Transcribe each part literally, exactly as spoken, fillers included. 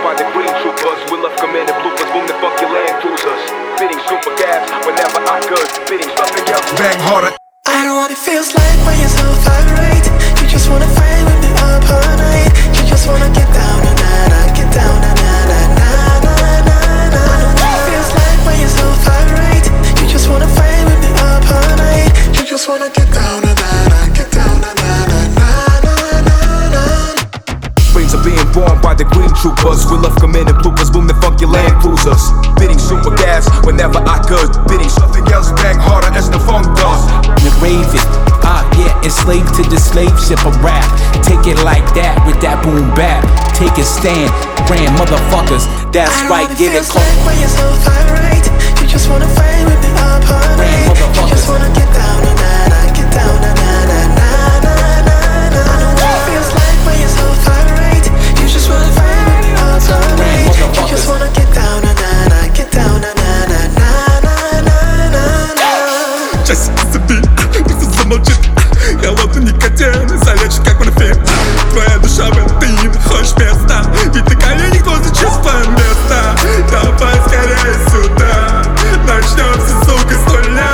by the green troopers. We love command and bloopers, boom the funky Land Cruisers. Fitting super gas whenever I could. Fitting something else. Bang harder. I know what it feels like when you're so irate. You just wanna fight with me up all night. You just wanna get down and na get down and na na na na na na. I know what it feels like when you're so irate. You just wanna fight with me up all night. You just wanna get down and na get down and na na na na na. Brains are being born by the green troopers. We love command and bloopers, boom the funky Land Cruisers. Fitting super gas whenever I could. Fitting something else, bang harder as the funk does. Raven, ah yeah, enslaved to the slave ship of rap. Take it like that with that boom bap. Take a stand, brand motherfuckers. That's right, get it close. Like when you're so irate. You just wanna fight with me up all night. You just wanna get down and na get down and na na na na na na. I know what it feels like when you're so irate. You just wanna fight with me up all night. You just wanna get down and na get down and na na na na na na. Just забей, просто замолчит. Я лопну никотин, залечу как морфин. Твоя душа в интим, хочешь места. Ведь на коленях возле чувства места. Давай скорее сюда. Начнем все, сука, с нуля.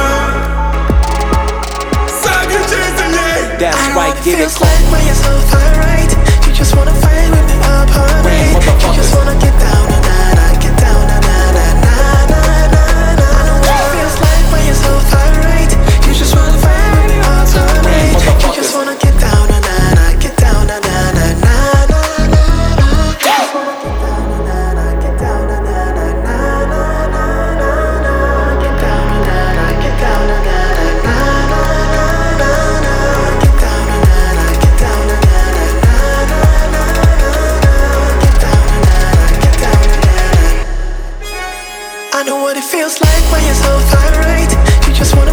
Закричи сильней. That's right, get it close. close. When you're so irate. You just wanna fight with me up all night. You just wanna get down and na get down and na na na na na na. I know what it feels like when you're so irate. You just wanna fight with me all night. You just wanna get down and na get down and na na na na na. You just wanna get down and na get down and na na na na na na. Get down and na get down and na na na na na na. Get down and na get down and na na na na na. Get down and na get down and na. I know what it feels like when you're so irate. You just wanna